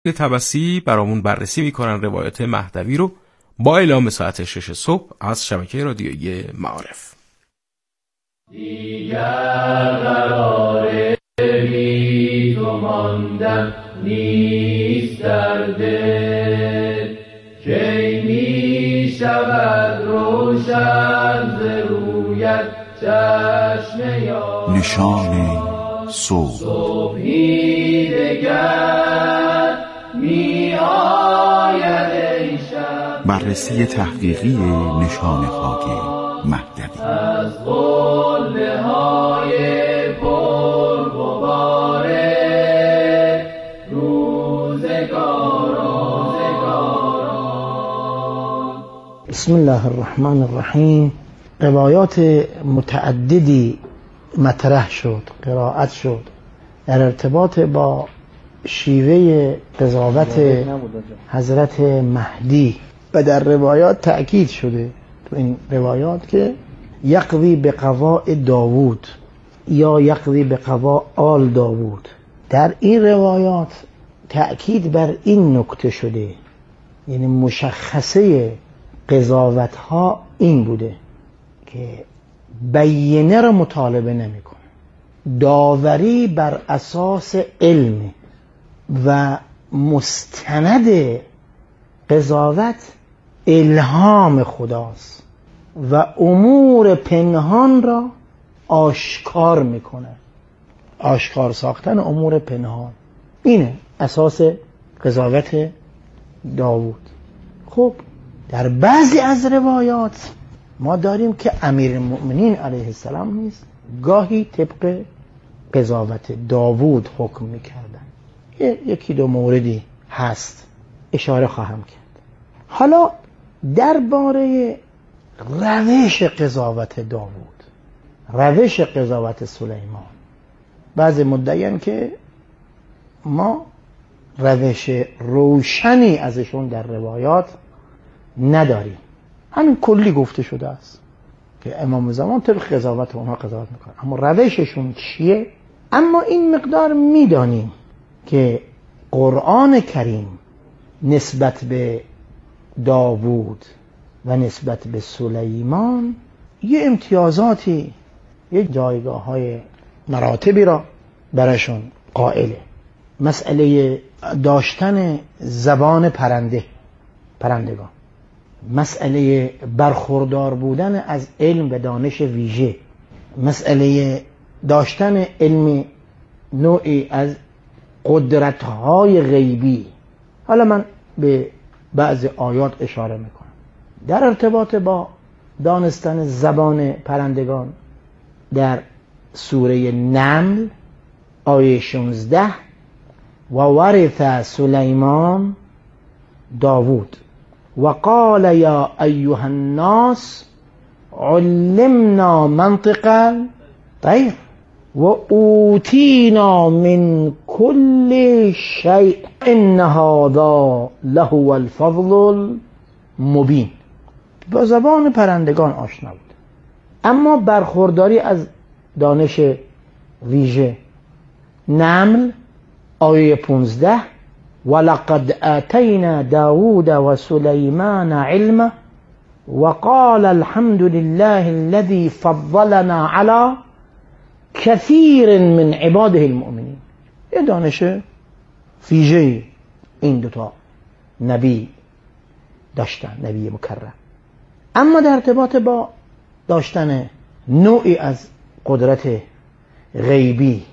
تبسی برامون بررسی میکنن روایات مهدوی رو با اعلام ساعت 6 صبح از شبکه رادیویی معارف. دیگر قرار بی تو ماندن نیست در دل، کی می شود روشن ز رویت چشم یار. نشان صبح. صبحی دگر می آید ای شب. بررسی تحقیقی نشان خاک مهدوی از قله های پر غبار روزگاران. بسم الله الرحمن الرحیم. روایات متعددی مطرح شد، قرائت شد در ارتباط با شیوه قضاوت حضرت مهدی و در روایات تأکید شده تو این روایات که یقضی به قضاء داوود یا یقضی به قضاء آل داوود. در این روایات تأکید بر این نکته شده، یعنی مشخصه قضاوت ها این بوده که بینه را مطالبه نمی کنه، داوری بر اساس علم و مستند قضاوت الهام خداست و امور پنهان را آشکار میکنه. آشکار ساختن امور پنهان اینه اساس قضاوت داوود. خب در بعضی از روایات ما داریم که امیرالمؤمنین علیه السلام نیست گاهی طبق قضاوت داوود حکم میکردن. یکی دو موردی هست اشاره خواهم کرد. حالا درباره روش قضاوت داوود، روش قضاوت سلیمان، بعضی مدعیان که ما روش روشنی ازشون در روایات نداریم، همین کلی گفته شده است که امام زمان طبق قضاوت اونها قضاوت میکنه، اما روششون چیه؟ اما این مقدار میدانیم که قرآن کریم نسبت به داوود و نسبت به سلیمان یه امتیازاتی، یه جایگاه های مراتبی را براشون قائله. مسئله داشتن زبان پرندگان، مسئله برخوردار بودن از علم و دانش ویژه، مسئله داشتن علم نوعی از قدرت‌های غیبی. حالا من به بعض آیات اشاره میکنم در ارتباط با دانستن زبان پرندگان. در سوره نمل آیه 16 و ورث سلیمان داوود و قال یا ایها الناس علمنا منطق الطیر و اوتینا من کل شیء ان هذا لهو الفضل المبین. با زبان پرندگان آشنا بود، اما برخورداری از دانش ویژه. نمل آیه 15 ولقد آتینا داوود و سلیمان علما وقال الحمد لله الذي فضلنا على كثير من عباده المؤمنین. یه دانش ویژه این دوتا نبی داشتن، نبی مکرم. اما در ارتباط با داشتن نوعی از قدرت غیبی،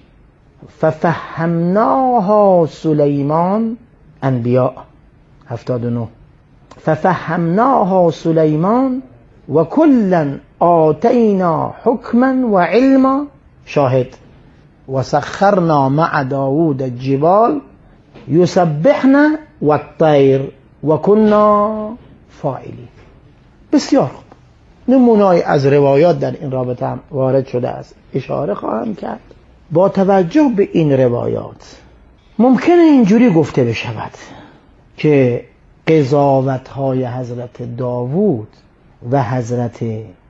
ففهمناها سلیمان، انبیاء 79، ففهمناها سلیمان و کلا آتینا حکما و علما، شاهد، و سخرنا مع داوود الجبال یسبحن و الطیر و کنا فاعلین. بسیار خوب. نمونه‌ای از روایات در این رابطه هم وارد شده است، اشاره خواهم کرد. با توجه به این روایات ممکنه اینجوری گفته بشود که قضاوت‌های حضرت داوود و حضرت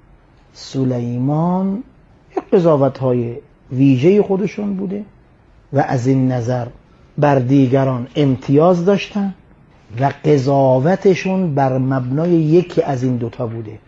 سلیمان یک قضاوت‌های ویژه خودشون بوده و از این نظر بر دیگران امتیاز داشتن و قضاوتشون بر مبنای یکی از این دوتا بوده: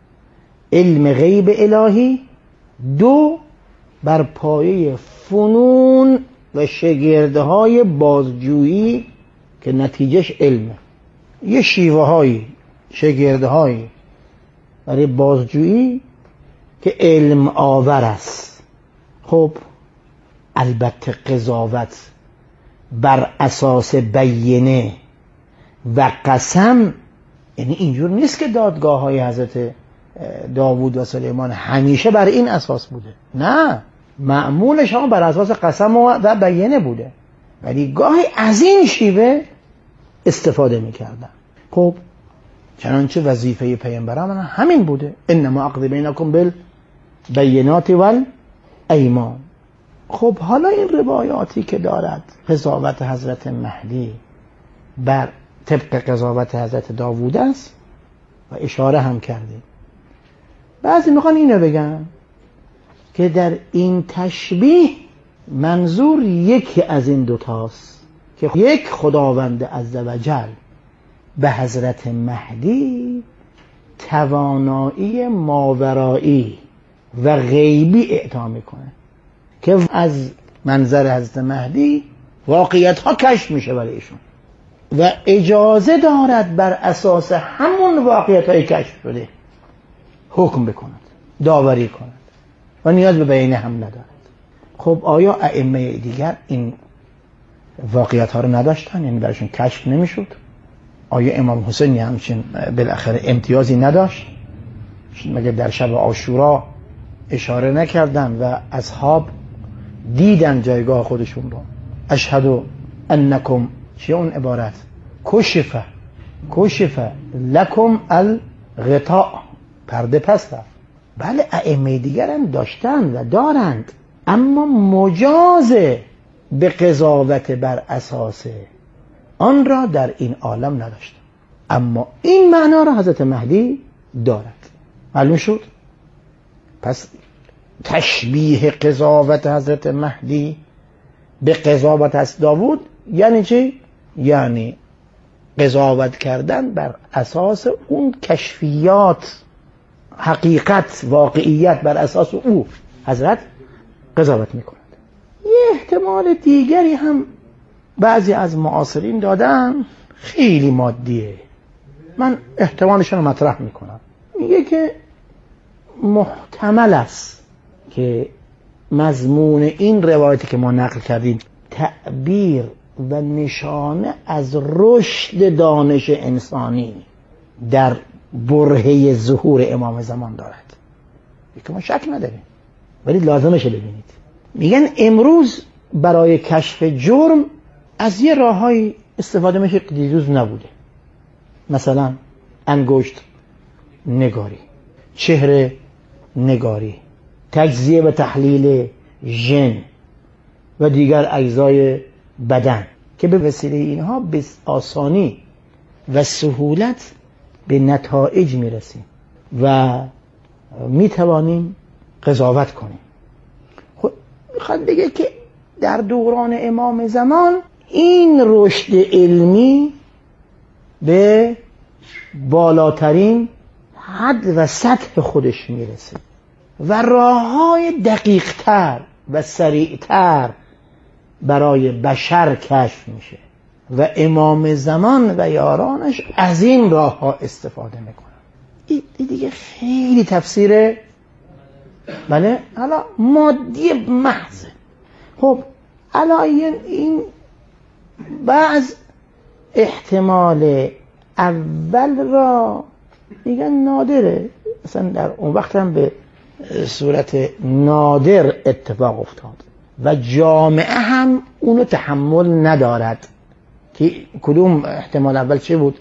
علم غیب الهی، دو بر پایه فنون و شگردهای بازجویی که نتیجهش علمه. یه شیوه های شگرده های برای بازجویی که علم آور است. خب البته قضاوت بر اساس بینه و قسم یعنی اینجور نیست که دادگاه های حضرت داوود و سلیمان همیشه بر این اساس بوده، نه، معمولش هم بر اساس قسم و بینه بوده، ولی گاهی از این شیوه استفاده میکردن. خب چنانچه وظیفه پیامبران همین بوده: انما اقضی بینکم بالبینات والایمان. خب حالا این روایاتی که دارد قضاوت حضرت مهدی بر طبق قضاوت حضرت داوود است و اشاره هم کردیم، بعضی میخوان اینو بگن که در این تشبیه منظور یکی از این دوتاست که یک خداوند عزوجل به حضرت مهدی توانایی ماورایی و غیبی اعطا میکنه که از منظر حضرت مهدی واقعیت ها کشف میشه برای ایشون و اجازه دارد بر اساس همون واقعیت های کشف شده حکم بکند، داوری کند و نیاز به بیانیه هم ندارد. خب آیا ائمه دیگر این واقعیت ها رو نداشتن؟ یعنی برایشون کشف نمیشد؟ آیا امام حسین همچین بالاخره امتیازی نداشت؟ مگر در شب عاشورا اشاره نکردن و اصحاب دیدن جایگاه خودشون رو؟ اشهد انکم، چیه اون عبارت؟ کشف لکم الغطاء، پرده پس رفت. بله ائمه دیگر هم داشتن و دارند، اما مجاز به قضاوت بر اساس آن را در این عالم نداشت، اما این معنا را حضرت مهدی دارد. معلوم شد؟ پس تشبیه قضاوت حضرت مهدی به قضاوت از داوود یعنی چی؟ یعنی قضاوت کردن بر اساس اون کشفیات، حقیقت، واقعیت، بر اساس او حضرت قضاوت میکند. یه احتمال دیگری هم بعضی از معاصرین دادن، خیلی مادیه، من احتمالشون رو مطرح میکنم. میگه که محتمل است که مضمون این روایتی که ما نقل کردیم تعبیر و نشانه از رشد دانش انسانی در برهه ظهور امام زمان دارد، که ما شک نداریم، ولی لازمش ببینید. میگن امروز برای کشف جرم از یه راههای استفاده میشه که دیروز نبوده، مثلا انگشت نگاری، چهره نگاری، تجزیه و تحلیل ژن و دیگر اجزای بدن که به وسیله اینها به آسانی و سهولت به نتایج میرسیم و میتوانیم قضاوت کنیم. خب میخواد بگه که در دوران امام زمان این رشد علمی به بالاترین حد و سطح خودش میرسه و راههای دقیق‌تر و سریعتر برای بشر کشف میشه و امام زمان و یارانش از این راه ها استفاده میکنن. این دیگه خیلی تفسیر بله حالا مادی محضه. خب علاین این بعض احتمال اول را میگن نادره، مثلا در اون وقت هم به صورت نادر اتفاق افتاد و جامعه هم اونو تحمل ندارد. که کدوم احتمال اول چه بود؟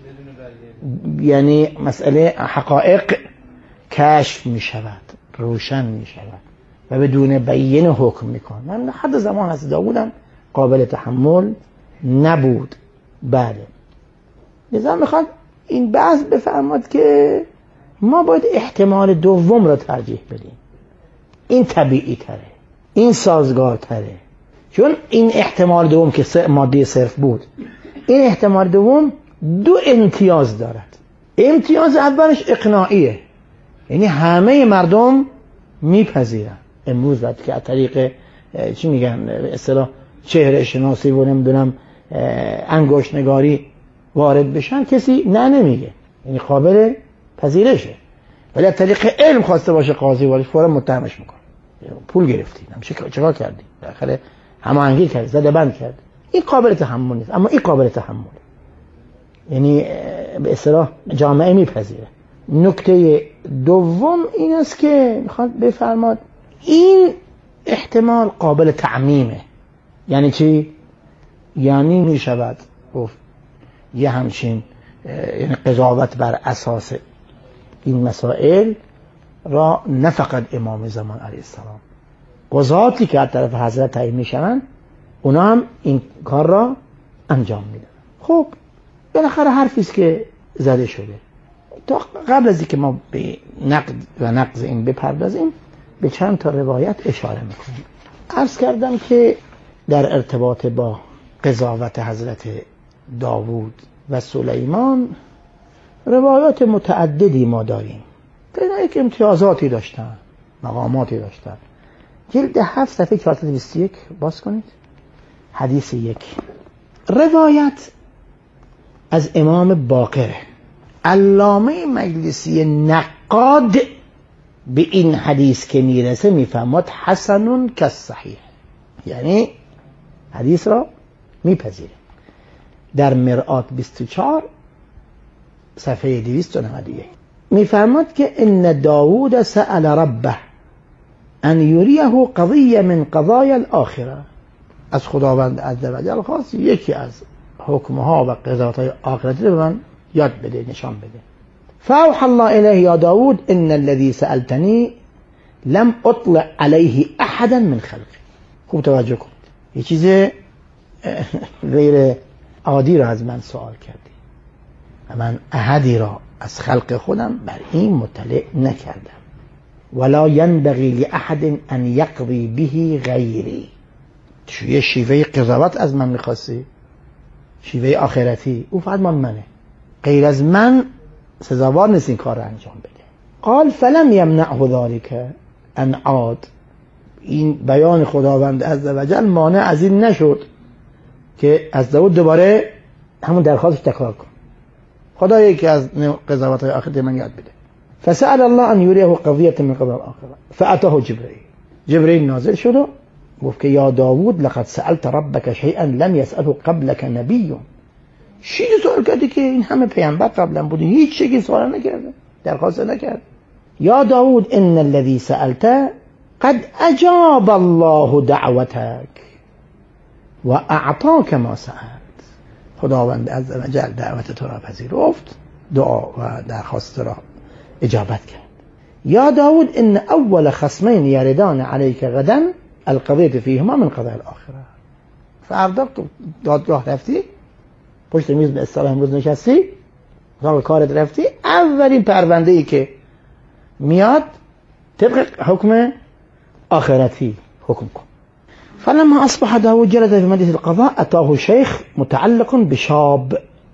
یعنی مسئله حقایق کشف می شود، روشن می شود و بدون بیان حکم می کن. من حد زمان از داوودم قابل تحمل نبود. بله لذا میخواد این بحث بفرماد که ما باید احتمال دوم را ترجیح بدیم. این طبیعی تره، این سازگار تره، چون این احتمال دوم که ماده صرف بود، این احتمال دوم دو امتیاز دارد. امتیاز اولش اقناعیه، یعنی همه مردم میپذیرن. امروز وقتی که از طریق چی میگن به اصطلاح چهره شناسی و نمیدونم انگشت نگاری وارد بشن، کسی نه نمیگه، یعنی قابل پذیرشه. ولی از طریق علم خواسته باشه قاضی وارد، فورا متهمش میکنه. پول گرفتی، چیکار کردی؟ بالاخره هماهنگی کردی، زده بند کردی. این قابل تحمل نیست، اما این قابل تحمله، یعنی به اصطلاح جامعه میپذیره. نکته دوم این است که میخواد بفرماد این احتمال قابل تعمیمه. یعنی چی؟ یعنی میشود گفت یه همچین یعنی قضاوت بر اساس این مسائل را نه فقط امام زمان علیه السلام، قضاتی که از طرف حضرت تعیین میشن اونا هم این کار را انجام میدن. خب بالاخره حرفی است که زده شده. تا قبل از اینکه ما به نقد و نقض این بپردازیم به چند تا روایت اشاره میکنیم. عرض کردم که در ارتباط با قضاوت حضرت داوود و سلیمان روایات متعددی ما داریم که یک امتیازاتی داشتن، مقاماتی داشتن. جلد 7 صفحه 421 باز کنید. حدیث 1 روایت از امام باقر. علامه مجلسی نقاد به این حدیث که میرسه میفهمد حسن کالصحیح، یعنی حدیث را میپذیره. در مرآت 24 صفحه 291 میفرماد که ان داوود سأل ربه ان یریه قضیه من قضایا الاخره. از خداوند عزوجل خواست یکی از حکمها و قضاوت‌های آخرتی رو به من یاد بده، نشان بده. فاوحى الله الیه یا داوود ان الذي سألتنی لم اطلع علیه احدا من خلقی. خوب توجه کنید، یه چیز غیر عادی را از من سوال کردی و من احدی را از خلق خودم بر این مطلع نکردم. ولا ينبغي لأحد ان يقضي به غیری. یه شیوه قضاوت از من میخواستی، شیوه آخرتی، او فرمان منه، غیر از من سزاوار نیست این کار را انجام بده. قال فلم یمنعه ذلك ان عاد. این بیان خداوند عزوجل مانع از این نشد که از داود دوباره همون درخواستش تکرار کن، خدایی که از قضاوت‌های آخرت من یاد بده. فسأل الله ان یریه قضیه من قضاء الاخره فاتاه جبرئیل نازل شد و گفت که یا داوود لقد سألت ربك شيئا لم يسأله قبلك نبی. چیزی سوال کردی که این همه پیامبر قبلا بود هیچ چیزی سوال نکرده، درخواست نکرد. یا داوود ان الذي سألت قد اجاب الله دعوتك و اعطاك ما سألت. خداوند عزوجل دعوت تو را پذیرفت، دعا و درخواست را اجابت کرد. یا داوود ان اول خصمین یردان علیک غدا القضیه فیهما من قضاء الاخره. فردا دادگاه رفتی، پشت میز به اصطلاح امروز نشستی، سراغ کارت رفتی، اولین پرونده ای که میاد طبق حکم آخرتی حکم کن. فلما اصبح داوود جلس في مجلس القضاء اتاه شیخ متعلق بشاب.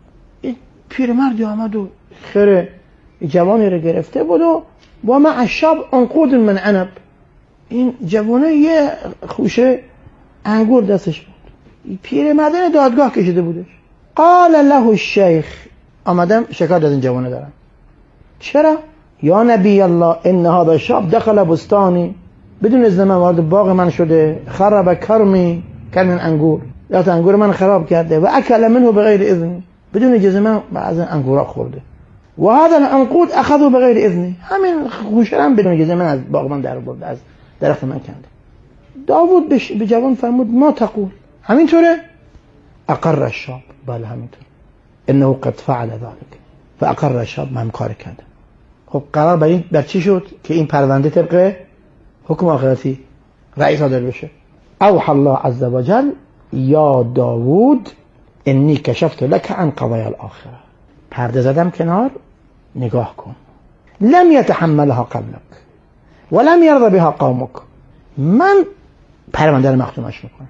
پیرمردی آمد و خیره جوانی رو گرفته بود و مع الشاب عنقود من عنب. این جوانه یه خوشه انگور دستش بود. پیرمردن دادگاه کشیده بودش. قال له الشیخ، آمدم شکایت از این جوانه دارم. چرا؟ یا نبی الله ان هذا الشاب دخل بستانی، بدون اذن من وارد باغ من شده، خرب کرمی، کرم انگور، یا انگور من خراب کرده و اکل منه بغیر اذن، بدون اجازه من بعض انگورا خورده. و هذا العنقود اخذه بغیر اذن، همین خوشه هم بدون اجازه من از باغ من در برده، از درخت من کنده. داوود به جوان فرمود ما تقول؟ همینطوره؟ اقر الشاب، بله همینطور. انه قد فعل ذلك فاقر الشاب، من کار کردم. خب قرار بر چی شد که این پرونده طبق حکم آخرتی رأی صادر بشه؟ اوحى الله عز وجل یا داوود انی کشفت لك عن قضايا الاخره. پرده زدم کنار، نگاه کن. لم يتحملها قبلك ولم يرضى بها قومك. من پرونده رو مختومش میکنم،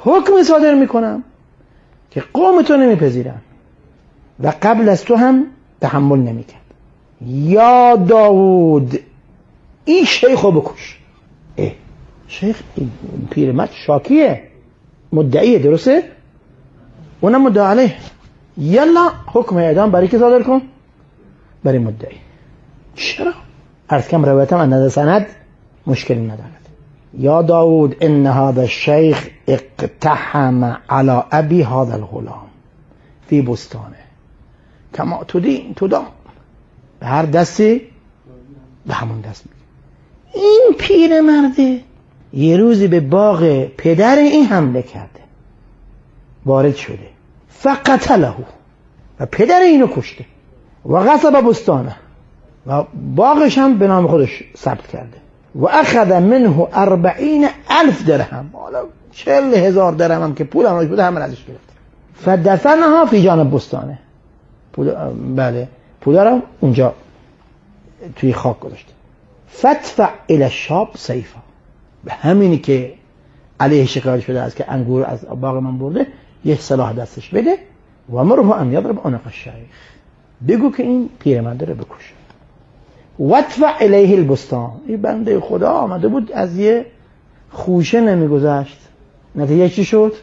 حکم صادر میکنم که قوم تو نمیپذیرن و قبل از تو هم تحمل نمیکرد. یا داوود این شیخ رو بکش. شیخ پیرمرد شاکیه، مدعیه، درسته؟ اونم مدعی علیه. یلا حکم اعدام برای که صادر کن؟ برای مدعی. چرا؟ عرض کم روایتم از نظر سند مشکلی ندارد. یا داوود ان هذا الشیخ اقتحم على ابی هذا الغلام فی بستانه کما تدین تدام. به هر دستی به همون دست میگه. این پیرمرده یه روزی به باغ پدر این حمله کرده، وارد شده، فقتله، و پدر اینو کشته، و غصب بستانه، و باغش هم به نام خودش ثبت کرده، و اخذ منه 40,000 درهم، حالا 40,000 درهم هم که پول همراهش بوده همه ازش گرفت. فدفنها فی جانب بستانه، بله پول رو اونجا توی خاک گذاشته. فتفع الى الشاب سیفا، به همینی که علیه شکایت شده است که انگور از باغ من برده، یه سلاح دستش بده و مره ان یضرب عنق الشیخ، بگو که این پیرمرد رو بکشه. وادفع الیه البستان، این بنده خدا آمده بود از یه خوشه نمیگذشت، نتیجه چی شد؟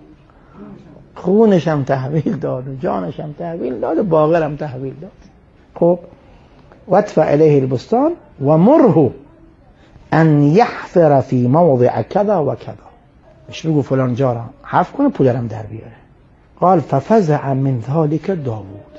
خونش هم تحویل داد و جانش هم تحویل داد و باغر هم تحویل داد. خب وادفع الیه البستان و مره ان یحفر فی موضع کذا و کذا، مش بگو فلان جا را حفر کنه پولرم در بیاره. قال ففزع من ذلك داوود.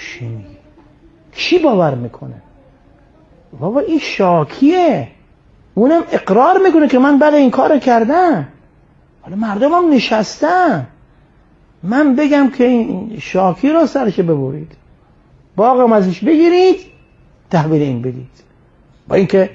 کی باور میکنه؟ بابا این شاکیه، اونم اقرار میکنه که من بعد این کار کردم، حالا مردم هم نشستن، من بگم که این شاکی را سرش ببرید، باغم ازش بگیرید، تحویل این بدید، با اینکه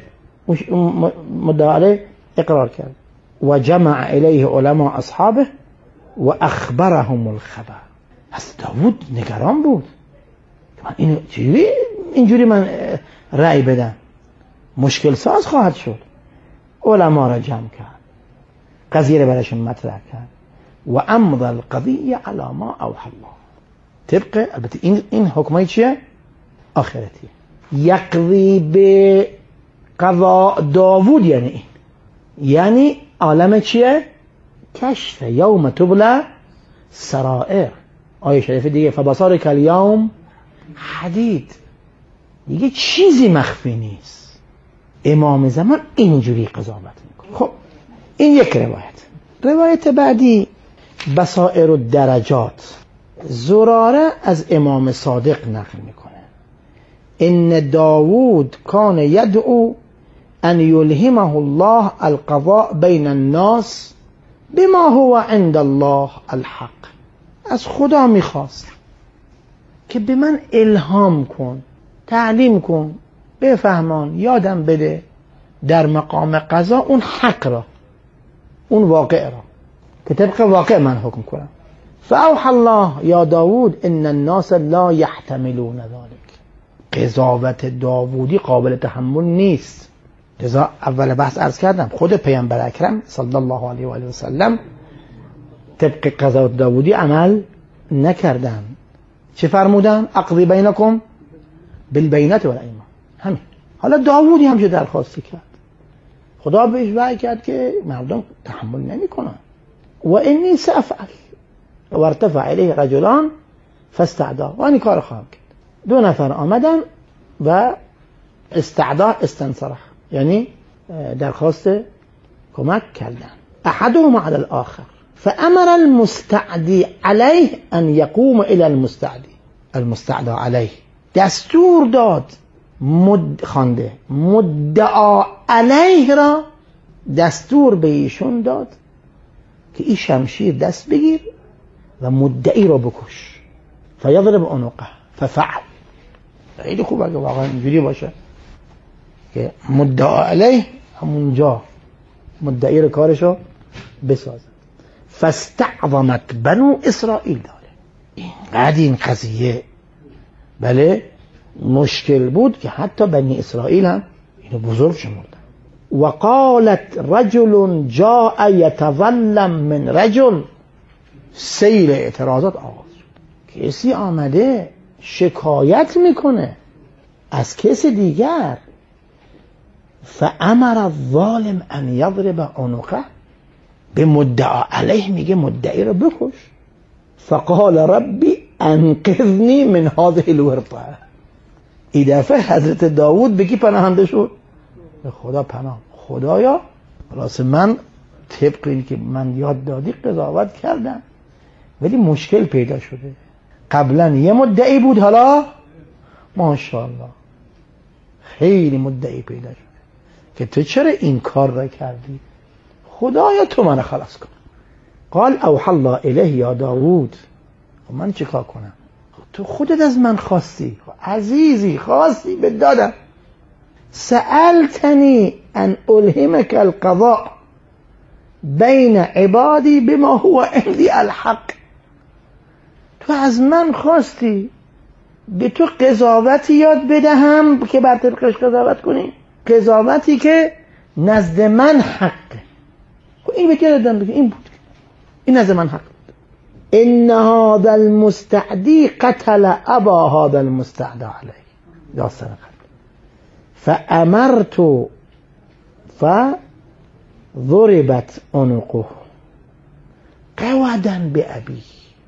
مدعی اقرار کرد. و جمع الیه علماء اصحابه و اخبرهم الخبر. پس داوود نگران بود، من اینجوری من رأی بدم مشکل ساز خواهد شد. علما را جمع کرد، قضیه را برایشون مطرح کرد و امضى القضیه علی ما اوحى الله. طبق البته این حکمای چیه؟ آخرتیه. یقضی به قضاء داوود، یعنی این یعنی عالم چیه؟ کشف یوم تبلی سرائر. آیه شریف دیگه فبصارک الیوم حدید، دیگه چیزی مخفی نیست. امام زمان اینجوری قضاوت میکنه. خب این یک روایت بعدی بصائر الدرجات، زراره از امام صادق نقل میکنه ان داوود کان یدعو ان یلهمه الله القضاء بین الناس بما هو عند الله الحق. از خدا میخواست که به من الهام کن، تعلیم کن، بفهمان، یادم بده در مقام قضا اون حق را، اون واقع را، که طبق واقع من حکم کنم. فاوحى الله یا داوود ان الناس لا يحتملون ذلك. قضاوت داوودی قابل تحمل نیست. لذا اول بحث عرض کردم خود پیامبر اکرم صلی الله علیه و آله و سلم طبق قضاوت داوودی عمل نکردن. چه فرمودن؟ اقضی بینکم بالبینة والایمان. همین. حالا داوودی هم چه درخواستی کرد؟ خدا بهش وحی کرد که مردم تحمل نمیکنن. و انی سافعل و ارتفع الیه رجلان فاستعدا. و این کار خواهم کرد. 2 نفر آمدن و استعدا استنصره، یعنی درخواست کمک کردن. احدهما علی الاخر فامر المستعدی علیه ان یقوم الی المستعدی علیه. دستور داد مدعا علیه را دستور به ایشون داد که این شمشیر دست بگیر و مدعی را بکش. فیضرب عنقه ففعل. خیلی خوب اگه واقعا اینجوری باشه که مدعا علیه همونجا مدعی را کارشو بسازد. فاستعظمت بنو اسرائیل. داره اینقدر این قضیه مشکل بود که حتی بنی اسرائیل هم اینو بزرگ شمردن. وقالت رجل جاء يتظلم من رجل. سیل اعتراضات آغاز شد. کسی آمده شکایت میکنه از کسی دیگر. فامر الظالم ان یضرب عنقه، به مدعا علیه میگه مدعی رو بکش. فقال ربی انقذنی من هذه الورطه. این دفعه حضرت داوود به کی پناهنده شد؟ به خدا پناه. خدایا خلاص من طبق این که من یاد دادی قضاوت کردم، ولی مشکل پیدا شده. قبلا یه مدعی بود، حالا ماشاءالله خیلی مدعی پیدا شده که تو چرا این کار را کردی؟ خدایا تو من خلاص کن. قال اوحى الله الیه یا داوود. من چه کار کنم؟ تو خودت از من خواستی، عزیزی خواستی به دادم. سألتنی ان الهمك القضاء بین عبادی بما هو عندي الحق. تو از من خواستی به تو قضاوتی یاد بدهم که بر طبقش قضاوت کنی، قضاوتی که نزد من حقه. این بهت یادم بگی این بود، این نزد من حق. ان هذا المستعدی قتل ابا هذا المستعدى علیه. داستان قتل. فامرت فضربت عنقه قودا بابی.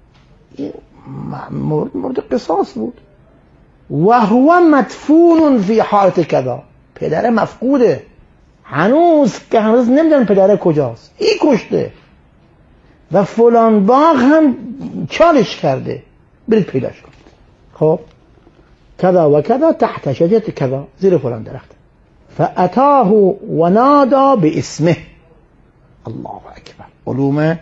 مورد قصاص بود. و هو مدفون فی حالت کذا. پدر مفقوده، هنوز نمیدونن پدر کجاست. این کشته و فلان باغ هم چالش کرده، برید پیداش کنید. خب کذا و کذا تحت شجرة کذا، زیر فلان درخت. فاتاه و نادا باسمه. الله اکبر. علوم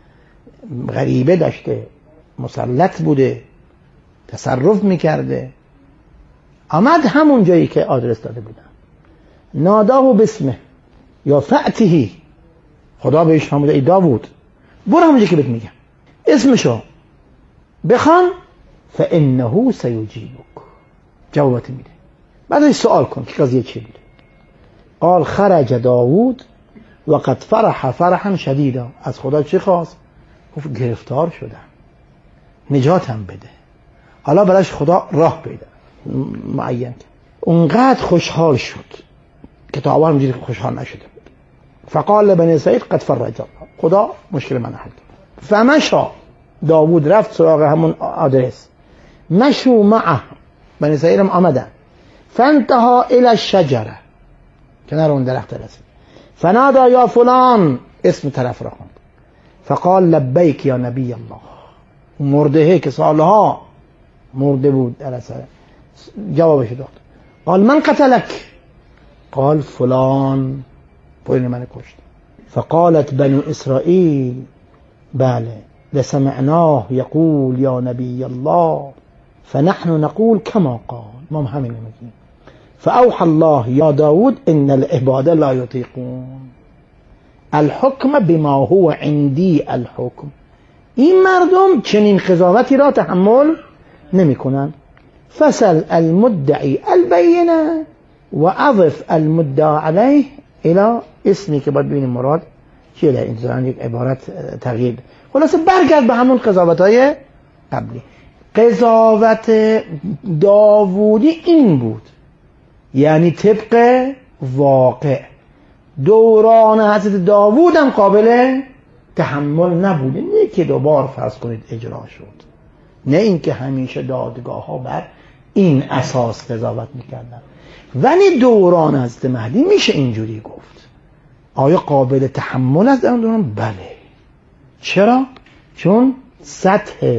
غریبه داشته، مسلط بوده، تصرف میکرده. آمد همون جایی که آدرس داده بودن. ناداه باسمه یا فأتهی. خدا بهش فرموده ای داوود برو همونجا که بهت میگم، اسمشو بخوان فانه سیجیبک. جوابت میده. بعدش سوال کن که قضیه چی بود. قال خرج داوود وقد فرح فرحا شدیدا. از خدا چی خواست؟ گفت گرفتار شدم، نجاتم بده. حالا براش خدا راه پیدا معین کرد. اونقدر خوشحال شد که تا اول اینجوری خوشحال نشده بود. فقال لبنی اسرائیل قد فرج الله. خدا مشکل من حل کرد. فمشى داوود، رفت سراغ همون آدرس. مشوا معه، بنی اسرائیل هم آمدن. فانتهى الى الشجره، کنار اون درخت رسید. فنادى یا فلان، اسم طرف را خواند. فقال لبیک یا نبی الله. مرده که سالها مرده بود در اثر جوابش داد. قال من قتلک؟ قال فلان، پوین من کشت. فقالت بنو اسرائیل بله لسمعناه یقول یا نبی الله فنحن نقول كما قال. ما همین میگیم. فاوحى الله یا داود ان العباد لا یطیقون الحکم بما هو عندي الحکم. این مردم چنین قضاوتی را تحمل نمی کنن. فسل المدعی البینه و اضف المدعا علیه الى اسمی که باید ببینیم مراد چیه. در این یک عبارت تغییر. خلاصه برگرد به همون قضاوت های قبلی. قضاوت داوودی این بود، یعنی طبق واقع. دوران حضرت داوود هم قابل تحمل نبوده. نه که دوبار فرض کنید اجرا شد، نه اینکه همیشه دادگاه ها بر این اساس قضاوت میکردن. ولی دوران حضرت مهدی میشه اینجوری گفت. آیا قابل تحمل است اون دوران؟ بله. چرا؟ چون سطح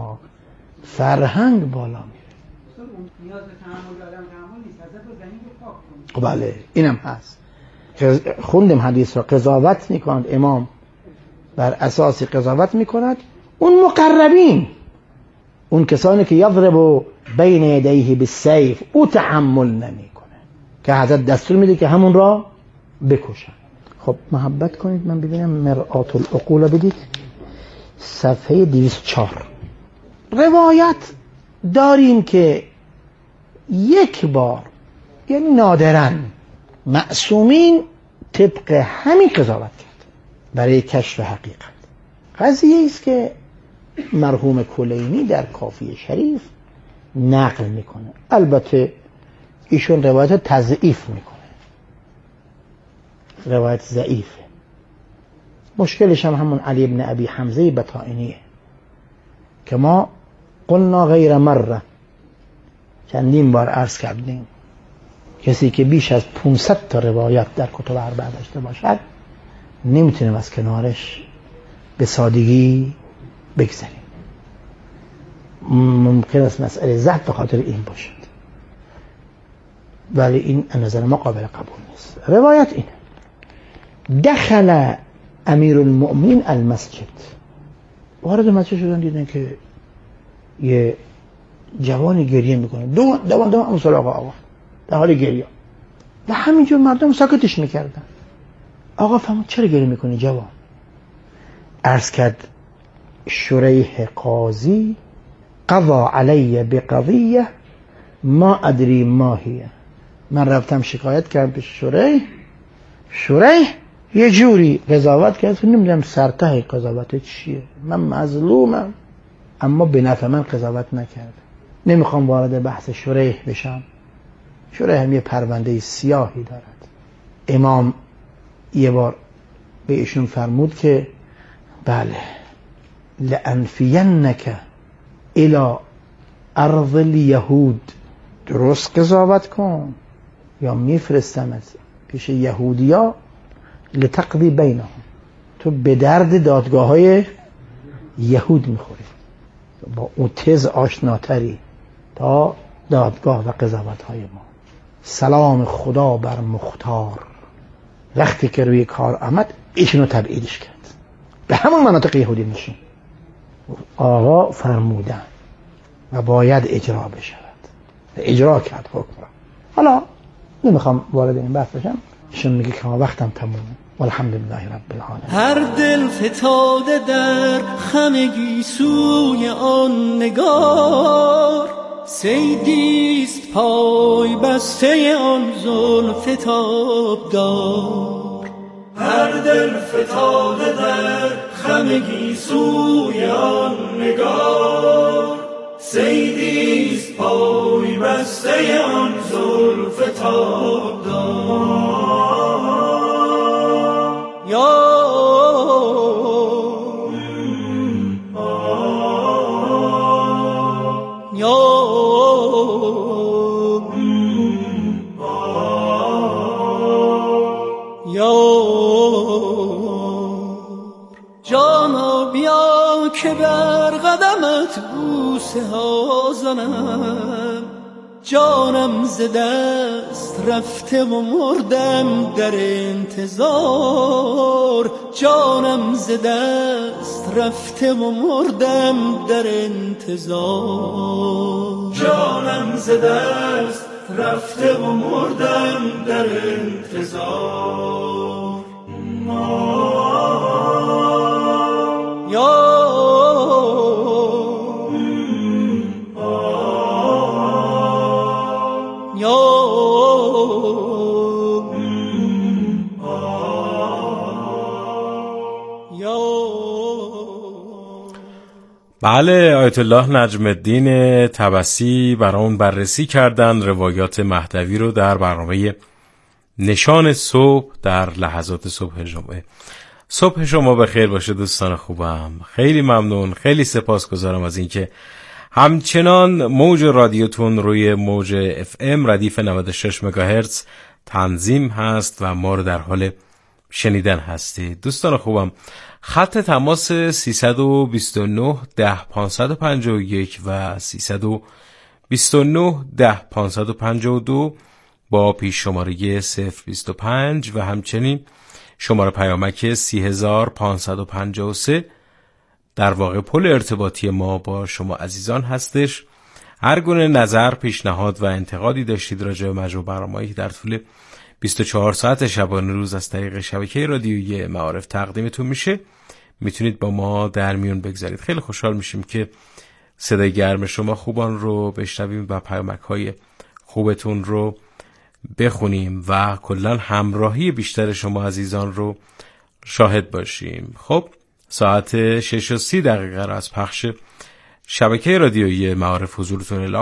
فرهنگ بالا میره. نیاز به تحمل آدم تحمل نیست، حضرت رو زمین رو پاک کنه. بله اینم هست. خوندم حدیث را. قضاوت میکنند امام، بر اساس قضاوت میکند اون مقربین، اون کسانی که یضرب بین یدیه بالسیف، او تحمل نمیکنه که حضرت دستور میده که همون را بکشن. خب محبت کنید من ببینم مرآت العقول بدید، صفحه 204. روایت داریم که یک بار، یعنی نادراً، معصومین طبق همین قضاوت کرد برای کشف حقیقت. قضیه است که مرحوم کلینی در کافی شریف نقل میکنه. البته ایشون روایت تضعیف میکنه، روایت ضعیفه. مشکلش هم همون علی ابن ابی حمزه بطائنیه که ما قلنا غیر مره چندین بار عرض کردیم کسی که بیش از 500 تا روایت در کتب اربعه داشته باشد نمیتونیم از کنارش به سادگی بگذاریم. ممکن است مسئله ضعف به خاطر این باشد، ولی این نظر ما قابل قبول نیست. روایت اینه: دخل امیر المؤمنین المسجد، وارد مسجد شدن دیدن که یه جوانی گریه میکنه، دوان اون سراغ آقا در حال گریه و همینجور مردم ساکتش میکردن. آقا فهمید چرا گریه میکنی جوان؟ عرض کرد شریح قاضی قضا علی بقضیه ما ادری ما هیه. من رفتم شکایت کردم به شریح یه جوری قضاوت کرد که نمیدونم سرته قضاوت چیه. من مظلومم اما به نفع من قضاوت نکرد. نمیخوام وارد بحث شریح بشم. شریح هم یه پرونده سیاهی دارد. امام یه بار به ایشون فرمود که بله لأنفینک الى ارض الیهود، درست قضاوت کن یا میفرستمت پیش یهودیا لتقضی بینهم، تو به درد دادگاه های یهود میخوری، با اون تز آشناتری تا دادگاه و قضاوت های ما. سلام خدا بر مختار، وقتی که روی کار آمد ایشونو تبعیدش کرد به همون مناطق یهودی نشین. آقا فرمودن و باید اجرا بشود، اجرا کرد حکم را. حالا نمیخوام وارد این بحث بشم، ایشون میگه که وقتم تمومه. والحمدلله رب العالمین. هر دل فتاده در خمگی سوی آن نگار، صیدیست پای بسته آن زلف تابدار. هر دل فتاده در خمگی سوی آن نگار، صیدیست پای بسته آن زلف تابدار. جانا بیا که بر قدمت بوسه ها زنم، جانم ز دست رفته و مردم در انتظار. جانم ز دست رفته و مردم در انتظار. جانم ز دست رفته و مردم در انتظار. یا بله، آیت الله نجم الدین طبسی برامون بررسی کردن روایات مهدوی رو در برنامه نشان صبح در لحظات صبح جمعه. صبح شما بخیر باشه دوستان خوبم. خیلی ممنون، خیلی سپاسگزارم از اینکه همچنان موج رادیوتون روی موج FM ردیف 96 مگاهرتز تنظیم هست و ما رو در حال شنیدن هستید. دوستان خوبم، خط تماس 329 10 551 و 329 10 552 با پیش شماره 025 و همچنین شماره پیامک 30553 در واقع پل ارتباطی ما با شما عزیزان هستش. هر گونه نظر، پیشنهاد و انتقادی داشتید راجع به مجموع برنامه‌ای که در طول 24 ساعت شبانه روز از طریق شبکه رادیویی معارف تقدیمتون میشه، میتونید با ما در میون بگذارید. خیلی خوشحال میشیم که صدای گرم شما خوبان رو بشنویم و پیامک‌های خوبتون رو بخونیم و کلا همراهی بیشتر شما عزیزان رو شاهد باشیم. خب ساعت 6:30 را از پخش شبکه رادیویی معارف حضورتون